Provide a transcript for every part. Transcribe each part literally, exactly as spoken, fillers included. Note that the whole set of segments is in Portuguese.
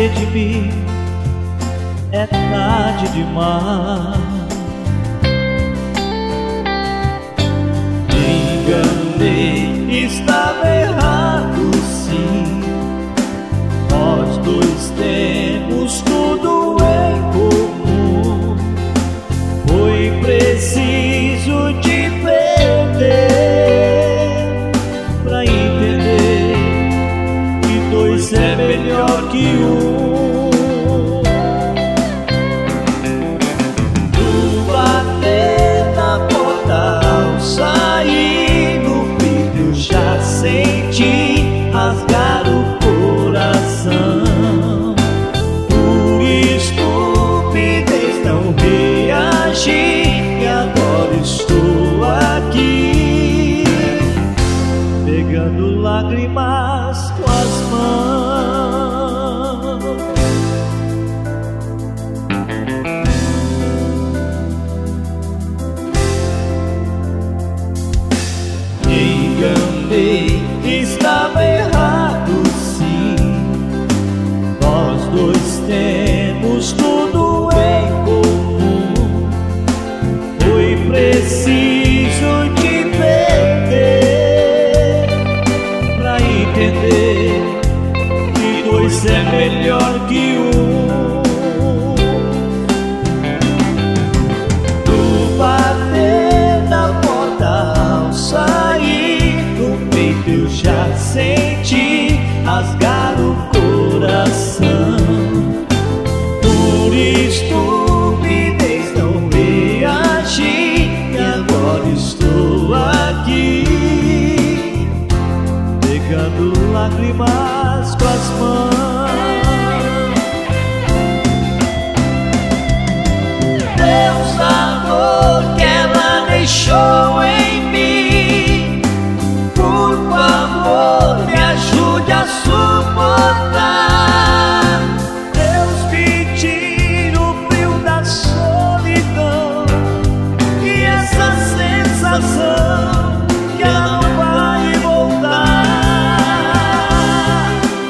redimir, é tarde demais. Me enganei, estava errado sim. Nós dois temos tudo em comum. Foi preciso te perder pra entender que dois é melhor que um. Tu bater na porta ao sair, no brilho já senti rasgar o coração. Por estupidez não reagi, e agora estou aqui pegando lágrimas com as mãos. Me enganei, estava errado sim. Nós dois temos tudo em comum. Foi preciso te perder pra entender que dois é melhor que um. Tu bater na porta ao sair, no peito eu já senti rasgar o coração. Por estupidez não reagi, e agora estou aqui pegando lágrimas com as mãos. Deus, a dor que ela deixou em mim, por favor me ajude a suportar. Deus, me tira o frio da solidão e essa sensação que ela não vai voltar.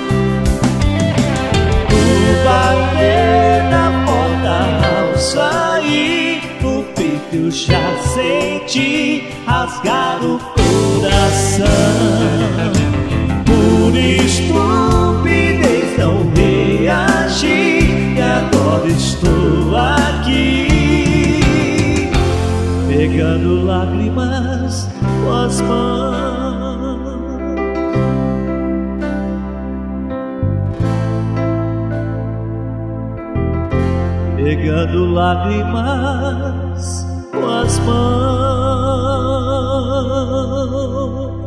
Tu bater na porta ao sair, no peito eu já senti rasgar o coração. Por estupidez não reagi, e agora estou aqui pegando lágrimas com as mãos. Pegando lágrimas com as mãos.